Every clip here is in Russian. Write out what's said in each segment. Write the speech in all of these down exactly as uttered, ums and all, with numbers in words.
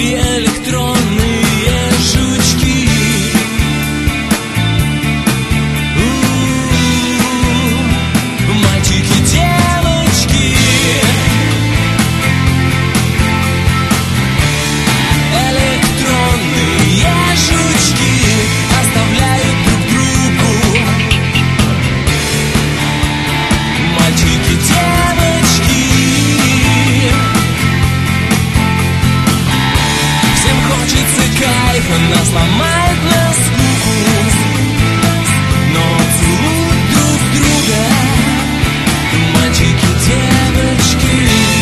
и электронные жучки. У-у-у, мальчики, девочки, электронные жучки оставляют друг другу. Мальчики, девочки, всем хочется кайфа, нас ломает на скуку, но целуют друг друга. Мальчики, девочки,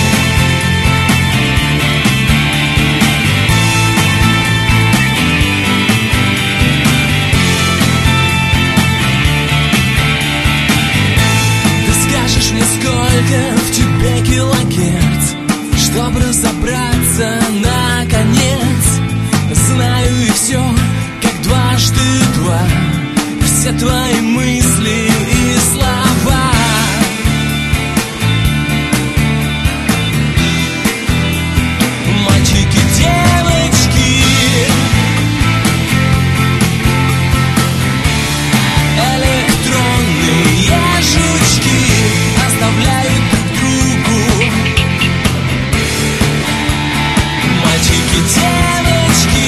ты скажешь мне, сколько в тебе килогерц, чтоб разобраться наконец. Знаю и все, как дважды два, все твои мысли и слова. Мальчики, девочки, электронные жучки оставляют друг другу. Мальчики, девочки,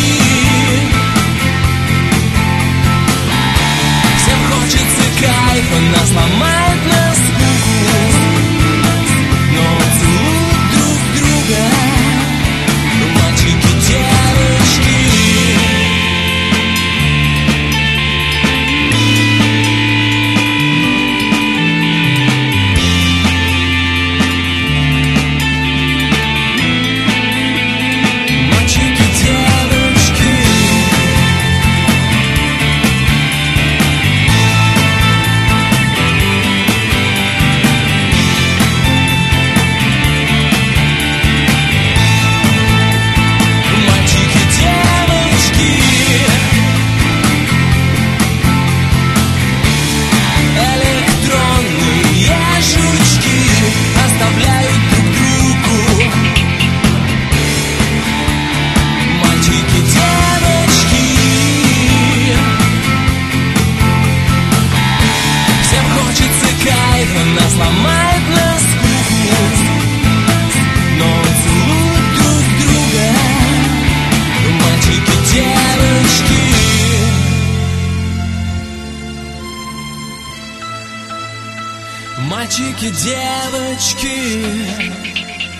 всем хочется кайфа, нас ломает на скуку, но целуют друг друга. Мальчики, девочки, мальчики, девочки, мальчики, девочки, электронные жучки оставляют друг другу. Мальчики, девочки, всем хочется кайфа, нас ломает на скуку, но целуют друг друга. Мальчики, девочки, мальчики, девочки.